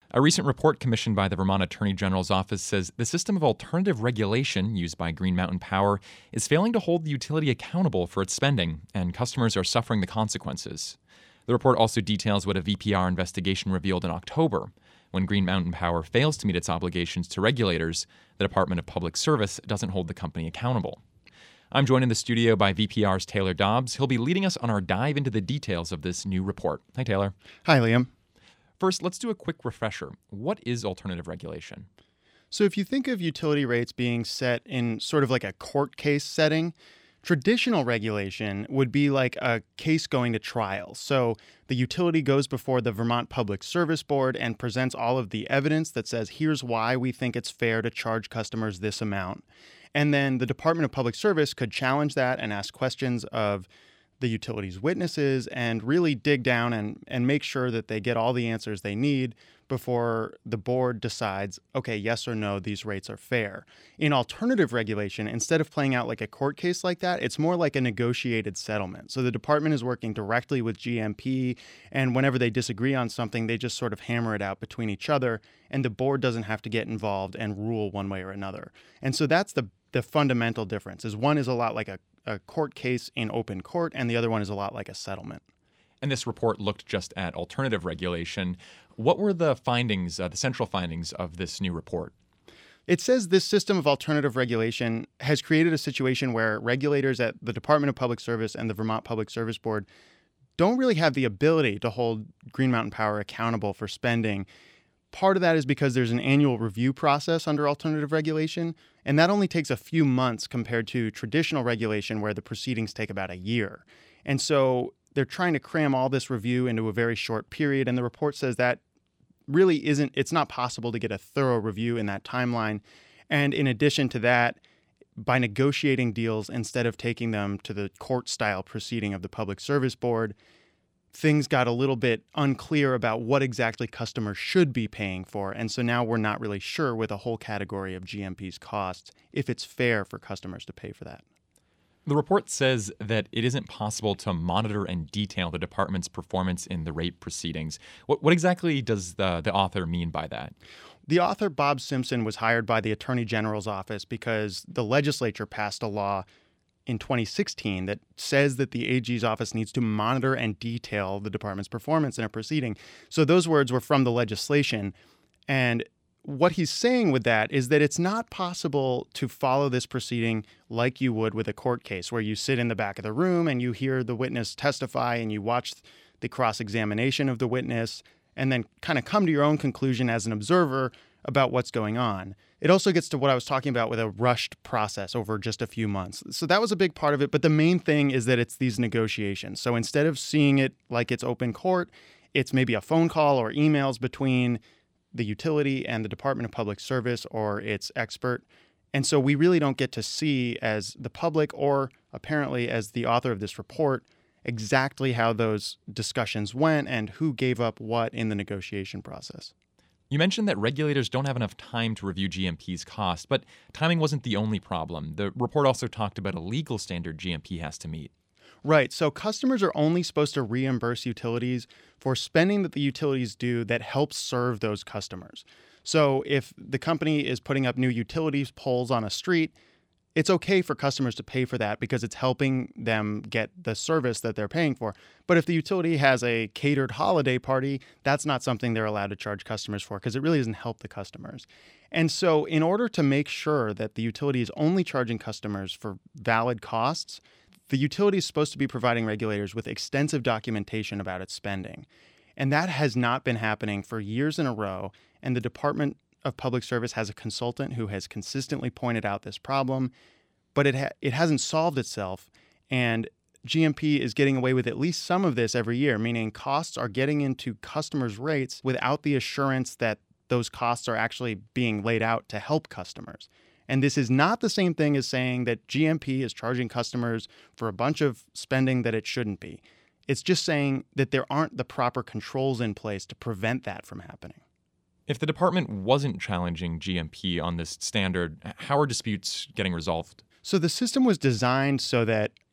A recent report commissioned by the Vermont Attorney General's office says the system of alternative regulation used by Green Mountain Power is failing to hold the utility accountable for its spending, and customers are suffering the consequences. The report also details what a VPR investigation revealed in October. When Green Mountain Power fails to meet its obligations to regulators, the Department of Public Service doesn't hold the company accountable. I'm joined in the studio by VPR's Taylor Dobbs. He'll be leading us on our dive into the details of this new report. Hi, Taylor. Hi, Liam. First, let's do a quick refresher. What is alternative regulation? So if you think of utility rates being set in sort of like a court case setting, traditional regulation would be like a case going to trial. So the utility goes before the Vermont Public Service Board and presents all of the evidence that says, here's why we think it's fair to charge customers this amount. And then the Department of Public Service could challenge that and ask questions of the utility's witnesses and really dig down and make sure that they get all the answers they need before the board decides, okay, yes or no, these rates are fair. In alternative regulation, instead of playing out like a court case like that, it's more like a negotiated settlement. So the department is working directly with GMP, and whenever they disagree on something, they just sort of hammer it out between each other, and the board doesn't have to get involved and rule one way or another. And so that's the fundamental difference, is one is a lot like a court case in open court, and the other one is a lot like a settlement. And this report looked just at alternative regulation. What were the findings, the central findings of this new report? It says this system of alternative regulation has created a situation where regulators at the Department of Public Service and the Vermont Public Service Board don't really have the ability to hold Green Mountain Power accountable for spending. Part of that is because there's an annual review process under alternative regulation, and that only takes a few months compared to traditional regulation where the proceedings take about a year. And so they're trying to cram all this review into a very short period, and the report says that really it's not possible to get a thorough review in that timeline. And in addition to that, by negotiating deals instead of taking them to the court-style proceeding of the Public Service Board, things got a little bit unclear about what exactly customers should be paying for. And so now we're not really sure with a whole category of GMP's costs if it's fair for customers to pay for that. The report says that it isn't possible to monitor and detail the department's performance in the rate proceedings. What exactly does the author mean by that? The author, Bob Simpson, was hired by the Attorney General's office because the legislature passed a law in 2016 that says that the AG's office needs to monitor and detail the department's performance in a proceeding. So those words were from the legislation. And what he's saying with that is that it's not possible to follow this proceeding like you would with a court case, where you sit in the back of the room and you hear the witness testify and you watch the cross-examination of the witness and then kind of come to your own conclusion as an observer about what's going on. It also gets to what I was talking about with a rushed process over just a few months. So that was a big part of it. But the main thing is that it's these negotiations. So instead of seeing it like it's open court, it's maybe a phone call or emails between the utility and the Department of Public Service or its expert. And so we really don't get to see, as the public or apparently as the author of this report, exactly how those discussions went and who gave up what in the negotiation process. You mentioned that regulators don't have enough time to review GMP's cost, but timing wasn't the only problem. The report also talked about a legal standard GMP has to meet. Right. So customers are only supposed to reimburse utilities for spending that the utilities do that helps serve those customers. So if the company is putting up new utilities poles on a street, it's okay for customers to pay for that because it's helping them get the service that they're paying for. But if the utility has a catered holiday party, that's not something they're allowed to charge customers for because it really doesn't help the customers. And so in order to make sure that the utility is only charging customers for valid costs, the utility is supposed to be providing regulators with extensive documentation about its spending. And that has not been happening for years in a row. And the Department of Public Service has a consultant who has consistently pointed out this problem, but it hasn't solved itself. And GMP is getting away with at least some of this every year, meaning costs are getting into customers' rates without the assurance that those costs are actually being laid out to help customers. And this is not the same thing as saying that GMP is charging customers for a bunch of spending that it shouldn't be. It's just saying that there aren't the proper controls in place to prevent that from happening. If the department wasn't challenging GMP on this standard, how are disputes getting resolved? So the system was designed so that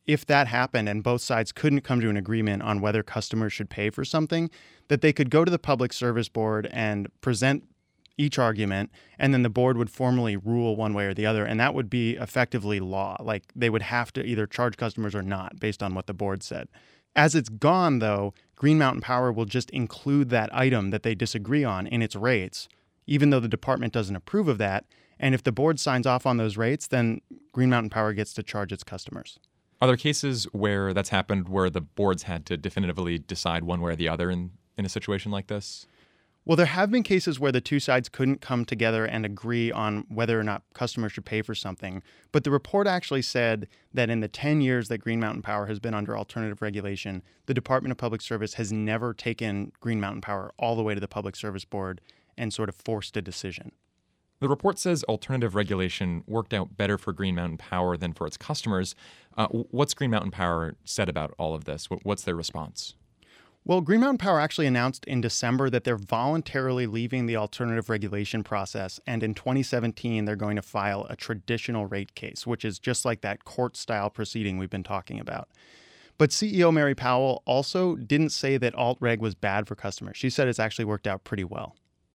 if that happened and both sides couldn't come to an agreement on whether customers should pay for something, that they could go to the Public Service Board and present each argument, and then the board would formally rule one way or the other, and that would be effectively law. Like, they would have to either charge customers or not based on what the board said. As it's gone, though, Green Mountain Power will just include that item that they disagree on in its rates, even though the department doesn't approve of that. And if the board signs off on those rates, then Green Mountain Power gets to charge its customers. Are there cases where that's happened where the boards had to definitively decide one way or the other in a situation like this? Well, there have been cases where the two sides couldn't come together and agree on whether or not customers should pay for something. But the report actually said that in the 10 years that Green Mountain Power has been under alternative regulation, the Department of Public Service has never taken Green Mountain Power all the way to the Public Service Board and sort of forced a decision. The report says alternative regulation worked out better for Green Mountain Power than for its customers. What's Green Mountain Power said about all of this? What's their response? Well, Green Mountain Power actually announced in December that they're voluntarily leaving the alternative regulation process, and in 2017, they're going to file a traditional rate case, which is just like that court-style proceeding we've been talking about. But CEO Mary Powell also didn't say that alt-reg was bad for customers. She said it's actually worked out pretty well.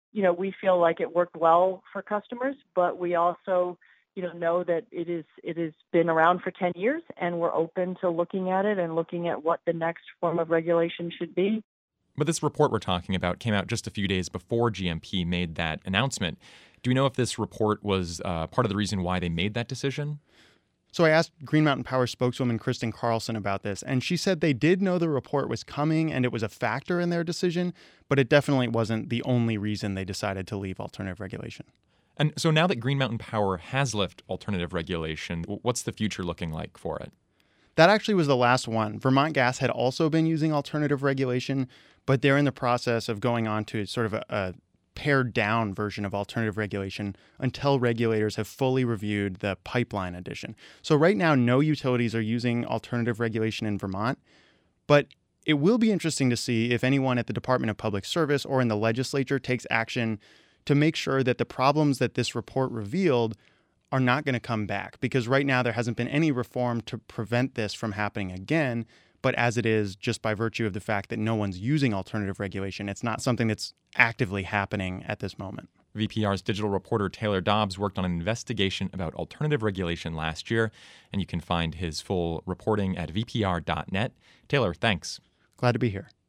We feel like it worked well for customers, but we also, know that it has been around for 10 years, and we're open to looking at it and looking at what the next form of regulation should be. But this report we're talking about came out just a few days before GMP made that announcement. Do we know if this report was part of the reason why they made that decision? So I asked Green Mountain Power spokeswoman Kristen Carlson about this, and she said they did know the report was coming and it was a factor in their decision, but it definitely wasn't the only reason they decided to leave alternative regulation. And so now that Green Mountain Power has lifted alternative regulation, what's the future looking like for it? That actually was the last one. Vermont Gas had also been using alternative regulation, but they're in the process of going on to sort of a pared down version of alternative regulation until regulators have fully reviewed the pipeline edition. So right now, no utilities are using alternative regulation in Vermont, but it will be interesting to see if anyone at the Department of Public Service or in the legislature takes action to make sure that the problems that this report revealed are not going to come back. Because right now there hasn't been any reform to prevent this from happening again. But as it is, just by virtue of the fact that no one's using alternative regulation, it's not something that's actively happening at this moment. VPR's digital reporter Taylor Dobbs worked on an investigation about alternative regulation last year, and you can find his full reporting at vpr.net. Taylor, thanks. Glad to be here.